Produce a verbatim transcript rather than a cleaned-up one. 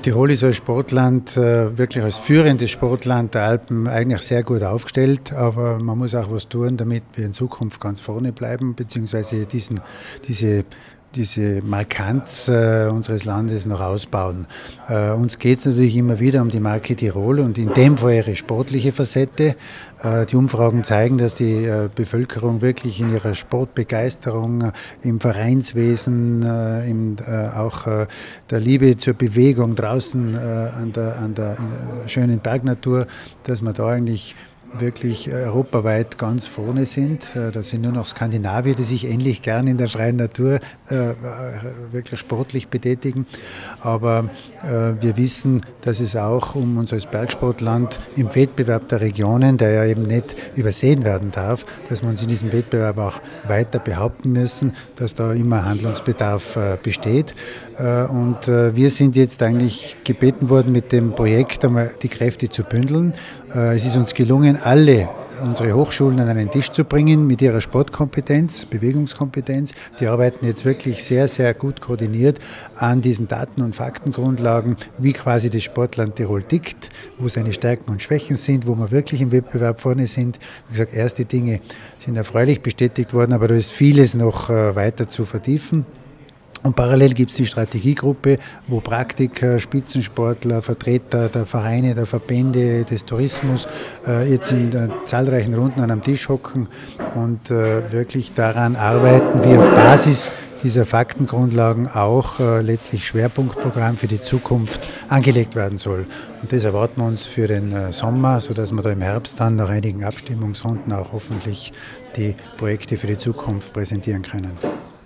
Tirol ist als Sportland, wirklich als führendes Sportland der Alpen eigentlich sehr gut aufgestellt, aber man muss auch was tun, damit wir in Zukunft ganz vorne bleiben, beziehungsweise diesen, diese diese Markanz äh, unseres Landes noch ausbauen. Äh, uns geht es natürlich immer wieder um die Marke Tirol und in dem Fall ihre sportliche Facette. Äh, die Umfragen zeigen, dass die äh, Bevölkerung wirklich in ihrer Sportbegeisterung, äh, im Vereinswesen, äh, im, äh, auch äh, der Liebe zur Bewegung draußen äh, an der, an der äh, schönen Bergnatur, dass man da eigentlich wirklich europaweit ganz vorne sind. Da sind nur noch Skandinavier, die sich ähnlich gern in der freien Natur äh, wirklich sportlich betätigen. Aber äh, wir wissen, dass es auch um uns als Bergsportland im Wettbewerb der Regionen, der ja eben nicht übersehen werden darf, dass wir uns in diesem Wettbewerb auch weiter behaupten müssen, dass da immer Handlungsbedarf äh, besteht. Äh, und äh, wir sind jetzt eigentlich gebeten worden, mit dem Projekt einmal die Kräfte zu bündeln. Äh, es ist uns gelungen, alle unsere Hochschulen an einen Tisch zu bringen mit ihrer Sportkompetenz, Bewegungskompetenz. Die arbeiten jetzt wirklich sehr, sehr gut koordiniert an diesen Daten- und Faktengrundlagen, wie quasi das Sportland Tirol tickt, wo seine Stärken und Schwächen sind, wo wir wirklich im Wettbewerb vorne sind. Wie gesagt, erste Dinge sind erfreulich bestätigt worden, aber da ist vieles noch weiter zu vertiefen. Und parallel gibt es die Strategiegruppe, wo Praktiker, Spitzensportler, Vertreter der Vereine, der Verbände, des Tourismus äh, jetzt in äh, zahlreichen Runden an einem Tisch hocken und äh, wirklich daran arbeiten, wie auf Basis dieser Faktengrundlagen auch äh, letztlich Schwerpunktprogramm für die Zukunft angelegt werden soll. Und das erwarten wir uns für den äh, Sommer, sodass wir da im Herbst dann nach einigen Abstimmungsrunden auch hoffentlich die Projekte für die Zukunft präsentieren können.